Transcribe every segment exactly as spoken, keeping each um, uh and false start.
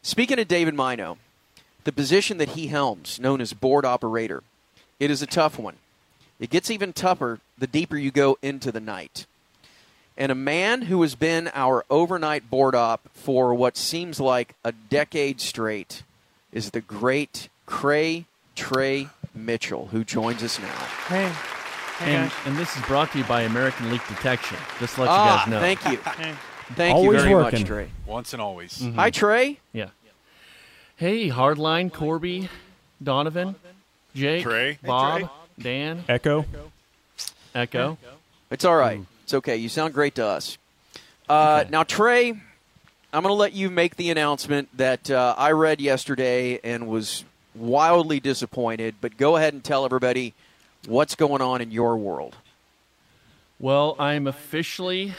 Speaking of David Mino, the position that he helms, known as board operator, it is a tough one. It gets even tougher the deeper you go into the night. And a man who has been our overnight board op for what seems like a decade straight is the great Cray Trey Mitchell, who joins us now. Hey. Hey And, guys. and this is brought to you by American Leak Detection. Just to let ah, you guys know. Thank you. Hey. Thank Always you very working. much, Trey. Once and always. Mm-hmm. Hi, Trey. Yeah. Hey, Hardline, Corby, Donovan, Jake, Trey. Bob, Hey, Dan, Echo. Echo. It's all right. It's okay. You sound great to us. Uh, Okay. Now, Trey, I'm going to let you make the announcement that uh, I read yesterday and was wildly disappointed, but go ahead and tell everybody what's going on in your world. Well, I'm officially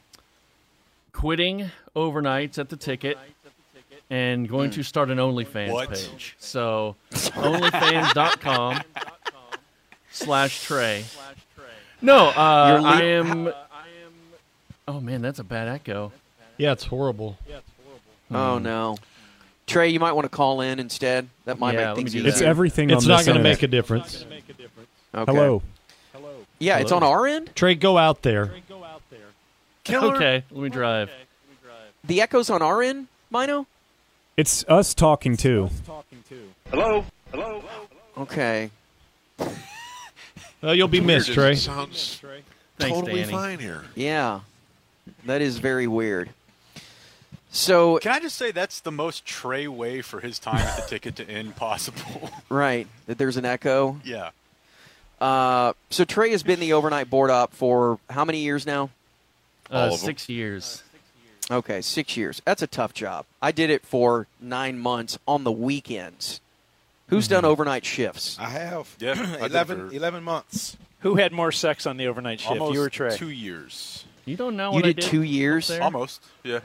quitting overnights at the Ticket and going to start an OnlyFans What? page. So, onlyfans.com slash Trey. No, uh, You're le- I am... Oh, man, that's a bad echo. Yeah, it's horrible. Oh, no. Trey, you might want to call in instead. That might Yeah, make let me things do easier. It's everything It's on not this going to internet. make a difference. Okay. Hello. Yeah, it's on our end. Trey, go out there. Killer. Okay, let me drive. The echo's on our end, Mino? It's us talking too. Hello. Hello. Okay. Well, you'll be missed, Weird, Trey. It sounds Thanks, totally Danny. fine here. Yeah. That is very weird. So, Can I just say that's the most Trey way for his time at the Ticket to end possible? right, that there's an echo. Yeah. Uh, so Trey has been the overnight board op for how many years now? Uh, All of 'em. six years. Okay, six years. That's a tough job. I did it for nine months on the weekends. Who's done overnight shifts? I have. Yeah. I did eleven, for eleven months. Who had more sex on the overnight shift? almost You or Trey? two years. You don't know You what I did did two years? up there? Almost. Yeah.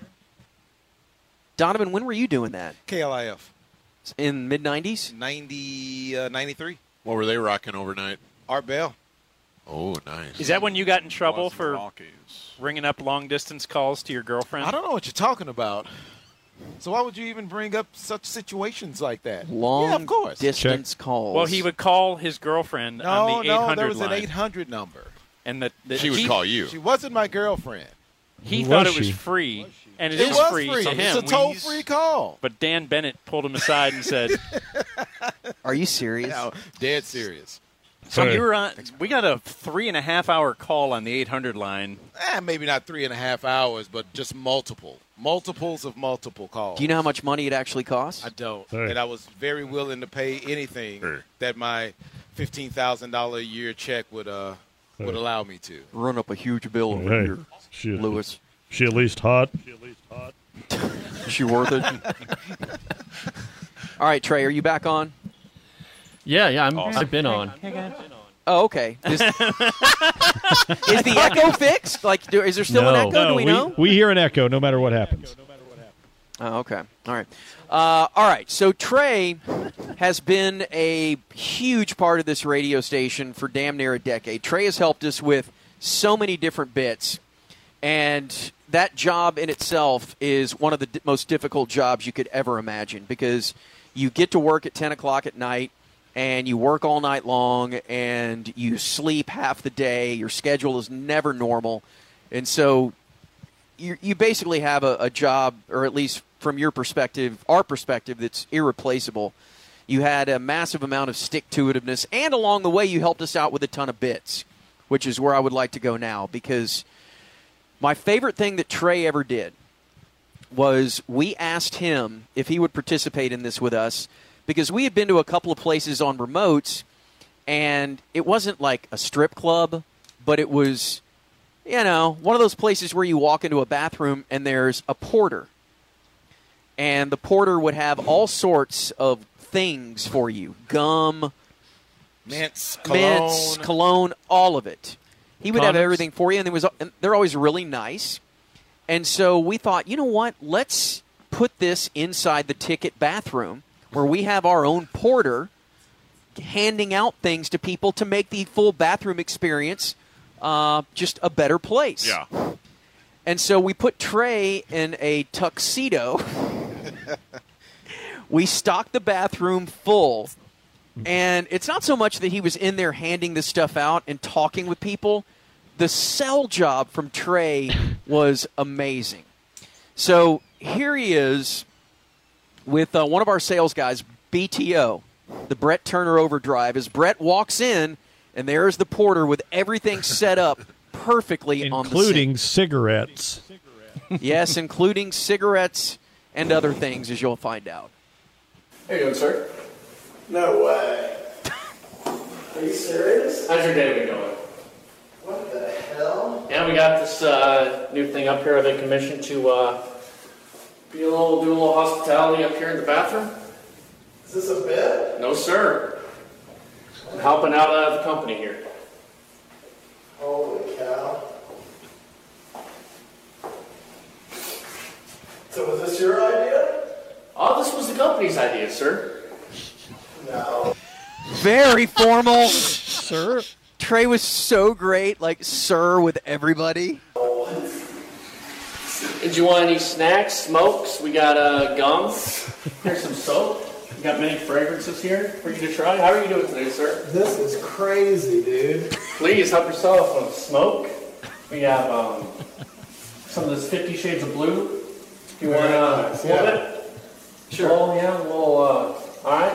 Donovan, when were you doing that? K L I F. In mid nineties? ninety, uh, ninety-three. What were they rocking overnight? Art Bell. Oh, nice. Is that when you got in trouble Lots of for Rockies. ringing up long-distance calls to your girlfriend? I don't know what you're talking about. So why would you even bring up such situations like that? Long yeah, of course. distance calls. Well, he would call his girlfriend no, on the eight no, hundred there was line. an eight hundred number. And the, the, She would he, call you. She wasn't my girlfriend. He Who thought was it was she? free, and it It is was free, free. to It's him. a toll-free call. But Dan Bennett pulled him aside and said, Are you serious? No, dead serious. "So Hey. you were on? We got a three and a half hour call on the eight hundred line. Eh, maybe not three and a half hours, but just multiple. Multiples of multiple calls. Do you know how much money it actually costs? I don't. Hey. And I was very willing to pay anything Hey. that my fifteen thousand dollars a year check would uh would Hey. allow me to. Run up a huge bill over Hey, here, she, Lewis. she at least hot. Is she worth it? All right, Trey, are you back on? Yeah, yeah, I'm, Awesome. I've been on. Oh, okay. Is, is the echo fixed? Like, do, is there still no, an echo? no, do we, know? we hear an echo no matter what happens. Oh, okay. All right. Uh, all right. So Trey has been a huge part of this radio station for damn near a decade. Trey has helped us with so many different bits, and that job in itself is one of the d- most difficult jobs you could ever imagine, because you get to work at ten o'clock at night, and you work all night long, and you sleep half the day. Your schedule is never normal, and so you you basically have a, a job, or at least from your perspective, our perspective, that's irreplaceable. You had a massive amount of stick-to-itiveness, and along the way you helped us out with a ton of bits, which is where I would like to go now, because my favorite thing that Trey ever did was we asked him if he would participate in this with us, because we had been to a couple of places on remotes, and it wasn't like a strip club, but it was, you know, one of those places where you walk into a bathroom and there's a porter. And the porter would have all sorts of things for you. Gum, Mints, cologne. mints, cologne, all of it. He would have Condoms. everything for you, and, there was, and they're always really nice. And so we thought, you know what, let's put this inside the Ticket bathroom where we have our own porter handing out things to people to make the full bathroom experience uh, just a better place. Yeah. And so we put Trey in a tuxedo We stocked the bathroom full. And it's not so much that he was in there handing this stuff out and talking with people. The sell job from Trey was amazing. So here he is with uh, one of our sales guys, B T O, the Brett Turner Overdrive. As Brett walks in, and there's the porter with everything set up perfectly on the including sink. cigarettes. Yes, including cigarettes and other things, as you'll find out. How you doing, sir? No way. Are you serious? How's your day been going? What the hell? Yeah, we got this uh, new thing up here I've been commissioned to uh, be a little, do a little hospitality up here in the bathroom. Is this a bit? No, sir. I'm helping out uh, the company here. Holy cow. So was this your idea? Oh, this was the company's idea, sir. No. Very formal. Sir? Trey was so great, like, sir, with everybody. Did you want any snacks, smokes? We got uh, gum. Here's some soap. We got many fragrances here for you to try. How are you doing today, sir? This is crazy, dude. Please help yourself with smoke. We have um, some of this Fifty Shades of Blue. If you want uh, nice, a little yeah. bit? Sure. Oh, yeah, a little, uh, all right.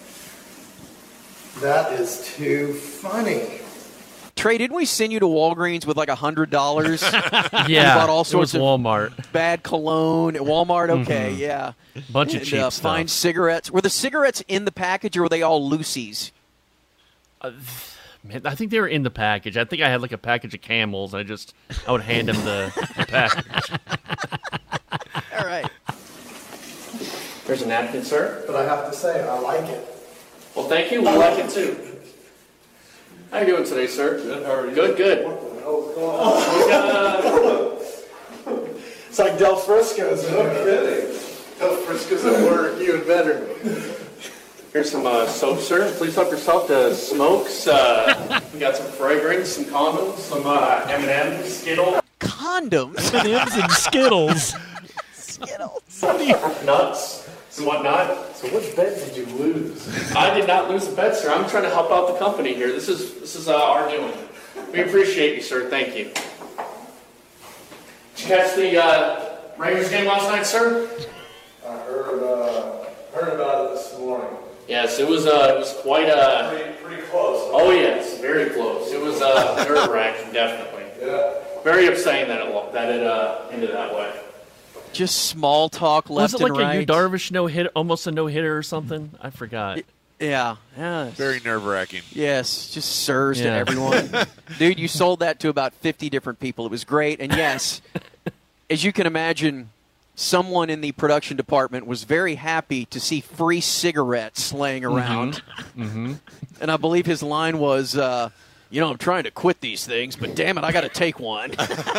That is too funny. Trey, didn't we send you to Walgreens with like a hundred dollars? Yeah, you bought all sorts it of was Walmart. bad cologne at Walmart. Okay, Mm-hmm. yeah, Bunch of and, cheap uh, stuff. fine cigarettes. Were the cigarettes in the package, or were they all loosies? Uh, man, I think they were in the package. I think I had like a package of Camels. And I just I would hand him the, the package. All right. There's a napkin, sir. But I have to say, I like it. Well, thank you. We like it, too. How you doing today, sir? Good. How are you? Good, good. What the hell's going on? We got, uh, It's like Del Frisco's. No kidding. Del Frisco's at work. Even better. here's some uh, soap, sir. Please help yourself to smokes. Uh, we got some fragrance, some condoms, some uh, M and M's, Skittles. Condoms. M and M's and Skittles. Skittles. Nuts and whatnot. So which bet did you lose? I did not lose a bet, sir. I'm trying to help out the company here. This is this is uh, our doing. We appreciate you, sir. Thank you. Did you catch the uh, Rangers game last night, sir? I heard, uh, heard about it this morning. Yes, it was. Uh, it was quite a. Pretty, pretty close. Oh yes, very close. It was uh, nerve-wracking, definitely. Yeah. Very upsetting that it that it uh, ended that way. Just small talk left Was it like and right. a Yu Darvish no hit, almost a no hitter or something? I forgot. Yeah. Yeah. Very nerve wracking. Yes, just sirs to Yeah. everyone. Dude, you sold that to about fifty different people. It was great. And yes, as you can imagine, someone in the production department was very happy to see free cigarettes laying around. Mm-hmm. And I believe his line was, uh, you know, I'm trying to quit these things, but damn it, I got to take one.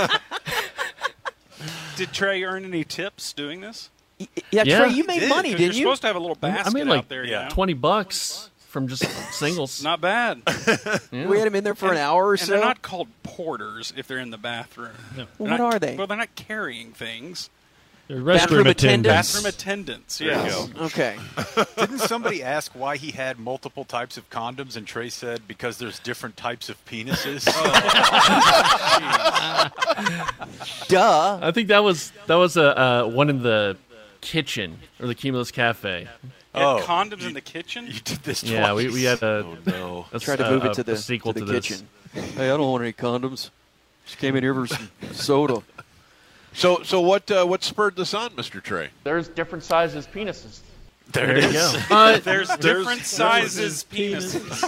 Did Trey earn any tips doing this? Yeah, Yeah. Trey, you made Did, money, 'cause didn't you're you? supposed to have a little basket I mean, like out there. you yeah. know? twenty bucks from just singles. Not bad. Yeah. We had him in there for an hour or and so. they're not called porters if they're in the bathroom. They're What not- are they? Well, they're not carrying things. They're Bathroom restroom attendants. attendants. Bathroom attendants. There you Yes. go. Okay. Didn't somebody ask why he had multiple types of condoms, and Trey said because there's different types of penises? Duh. I think that was that was a uh, one in the kitchen or the Cumulus Cafe. He had Oh, condoms you- in the kitchen? You did this twice. Yeah, we, we had a, Oh, no. a Try to a- move a- it to a the, sequel to the to this. kitchen. Hey, I don't want any condoms. Just came in here for some soda. So, so what uh, what spurred this on, Mister Trey? There's different sizes penises. There you go. Uh, There's different sizes penises.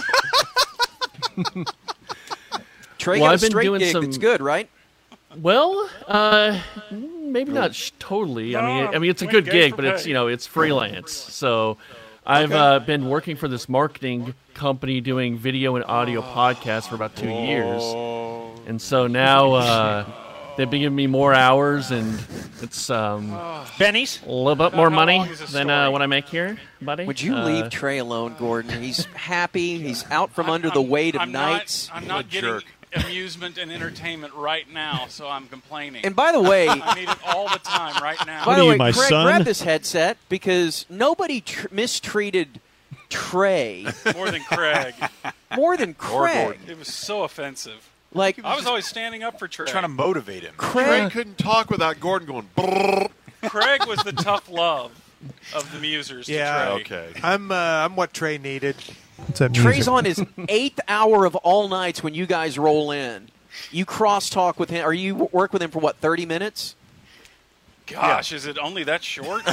Trey Well, got I've a been straight doing gig some- that's good, right? well, uh, maybe not sh- totally. I mean, I mean, it's a No, good gay gig, for but it's pay. you know, it's freelance. So, I've uh, been working for this marketing company doing video and audio podcasts for about two years, and so now uh, they've been giving me more hours, and it's um, Benny's? a little bit more How money long is this than uh, story? what I make here, buddy. Would you Uh, leave Trey alone, Gordon? He's happy. He's out from under the I'm- weight of I'm not- nights. I'm a not getting jerk. amusement and entertainment right now, so I'm complaining. And by the way, I need it all the time right now. by the are way, you, my Craig, son? grab this headset because nobody tr- mistreated Trey More than Craig. more than Craig. It was so offensive. Like I was always standing up for Trey. Trying to motivate him. Trey Craig, couldn't talk without Gordon going. Brrr. Craig was the tough love of the musers to Yeah. Trey. Okay. I'm uh, I'm what Trey needed. What's that Trey's music? on his eighth hour of all nights when you guys roll in. You cross talk with him, or you w- work with him for what, thirty minutes? Gosh, is it only that short?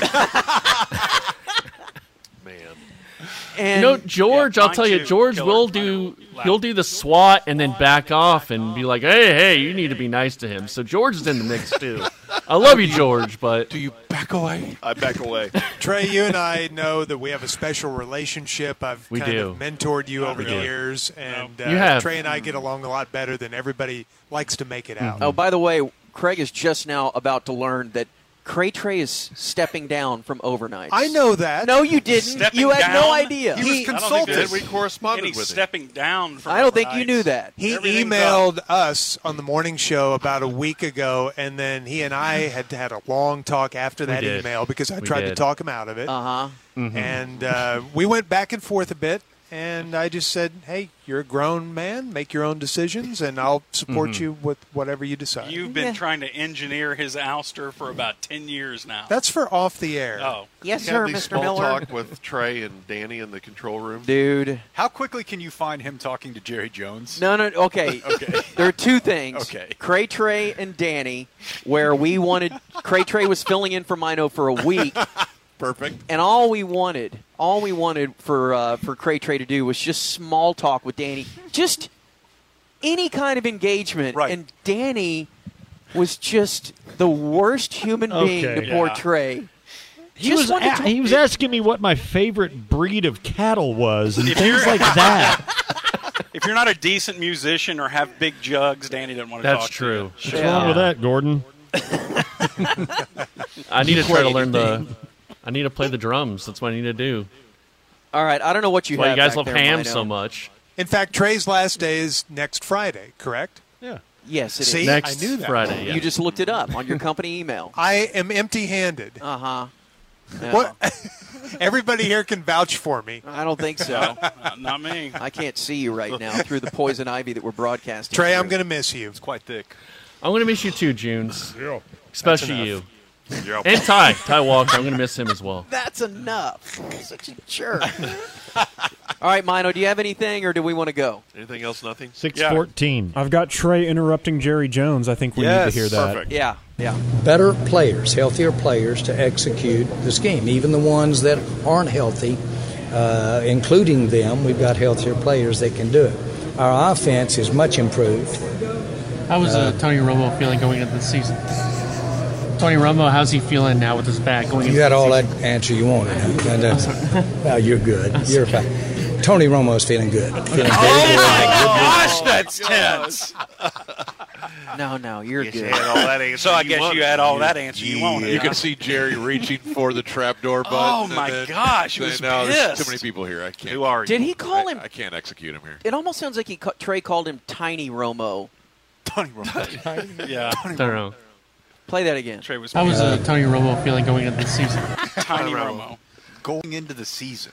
Man. And You know, George, Yeah, I'll mine tell you, too. George Killer. will Mine do. loud. He'll do the SWAT and then back off and be like, "Hey, hey, you need to be nice to him." So George is in the mix too. I love you, George, but Do you back away? I back away. Trey, you and I know that we have a special relationship. I've We kind do. of mentored you over the do. years, and uh, You have. Trey and I get along a lot better than everybody likes to make it out. oh, by the way, Craig is just now about to learn that Cray Trey is stepping down from overnights. I know that. No, you didn't. Stepping You had no down? idea. He- I don't think consulted. there's Then we corresponded any with him. stepping down from I don't think you overnights. knew that. He Everything's emailed up. us on the morning show about a week ago, and then he and I had had a long talk after that did. email because I We tried to did. talk him out of it. Uh huh. And uh, we went back and forth a bit, and I just said, hey, you're a grown man. Make your own decisions, and I'll support you with whatever you decide. You've been Yeah. trying to engineer his ouster for about ten years now. That's for off the air. oh. Yes, Have sir, these Mister small Miller. talk with Trey and Danny in the control room. Dude. How quickly can you find him talking to Jerry Jones? No, no, okay. Okay. There are two things. Okay. Cray Trey and Danny, where we wanted Cray Trey was filling in for Mino for a week, Perfect. and all we wanted, all we wanted for uh, for Cray Trey to do was just small talk with Danny, just any kind of engagement. Right. And Danny was just the worst human being Okay. to poor Yeah. Trey. He Just was, wanted a- to- he was asking me what my favorite breed of cattle was and If things you're- like that. If you're not a decent musician or have big jugs, Danny doesn't want to That's talk true. to you. What's wrong with that, Gordon? I need to try to play learn the. anything. I need to play the drums. That's what I need to do. All right, I don't know what you That's why have you guys back love there, ham Mino. so much. In fact, Trey's last day is next Friday, correct? Yeah. Yes, it is. See, Next I knew that. Friday. Yeah. You just looked it up on your company email. I am empty-handed. Uh huh. What? Everybody here can vouch for me. I don't think so. Uh, not me. I can't see you right now through the poison ivy that we're broadcasting. Trey, I'm through. going to miss you. It's quite thick. I'm going to miss you too, Junes. Especially you. Yep. And Ty. Ty Walker. I'm going to miss him as well. That's enough. Such a jerk. All right, Mino, do you have anything, or do we want to go? Anything else? Nothing? six fourteen. I've got Trey interrupting Jerry Jones. I think we need to hear that. Perfect. Yeah, yeah. Better players, healthier players to execute the scheme. Even the ones that aren't healthy, uh, including them, we've got healthier players that can do it. Our offense is much improved. How was uh, Tony Romo feeling going into the season? Tony Romo, how's he feeling now with his back going into You had the all season? that answer you wanted. Huh? And, uh, well, you're good. You're fine. Tony Romo's feeling good. Feeling very good. Gosh, that's tense. No, no, you're Yes, good. you had all that answer So I you guess wanted. you had all that answer you wanted. You huh? can see Jerry reaching for the trapdoor button. Oh, and my then gosh, he saying, was no, there's pissed. too many people here. I can't. Who are you? Did he call I, him? I can't execute him here. It almost sounds like he ca- Trey called him Tiny Romo. Tony Romo. Yeah. I don't know. Play that again. Trey was How was uh, Tony Romo feeling going into the season? Tiny Romo. Going into the season.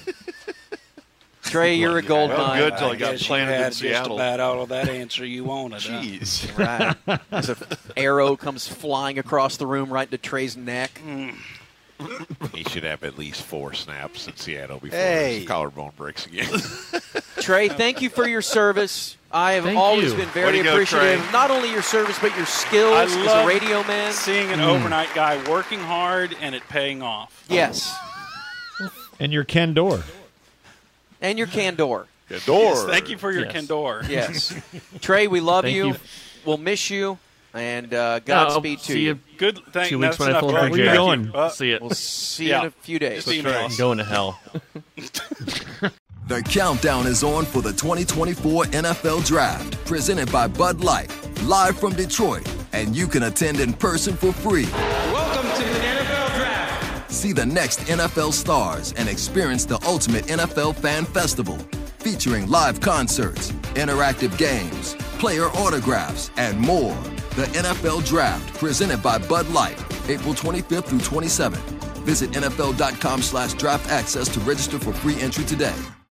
Trey, you're a gold Well, mine. good till he got guess you planted had in just Seattle. about all of that answer you wanted. huh? Jeez. Right. As an arrow comes flying across the room right into Trey's neck. He should have at least four snaps in Seattle before Hey. his collarbone breaks again. Trey, thank you for your service. I have Thank always you. been Way very to go, appreciative, Trey. not only your service, but your skills I as a love radio man. Seeing an Mm. overnight guy working hard and it paying off. Yes. And your Ken Dorr. And your candor. Good door. Yes, thank you for your Yes. candor. Yes. Trey, we love Thank you. you. We'll miss you. And uh, Godspeed I'll to see you. you Good. Thank two no, weeks that's when I enough, pull Trey. up Where you Thank going? Uh, See it. We'll see you Yeah. in a few days. Just email us. I'm going to hell. The countdown is on for the twenty twenty-four N F L Draft, presented by Bud Light, live from Detroit, and you can attend in person for free. Welcome to the N F L Draft. See the next N F L stars and experience the ultimate N F L fan festival, featuring live concerts, interactive games, player autographs, and more. The N F L Draft, presented by Bud Light, April twenty-fifth through twenty-seventh. Visit N F L dot com slash draft access to register for free entry today.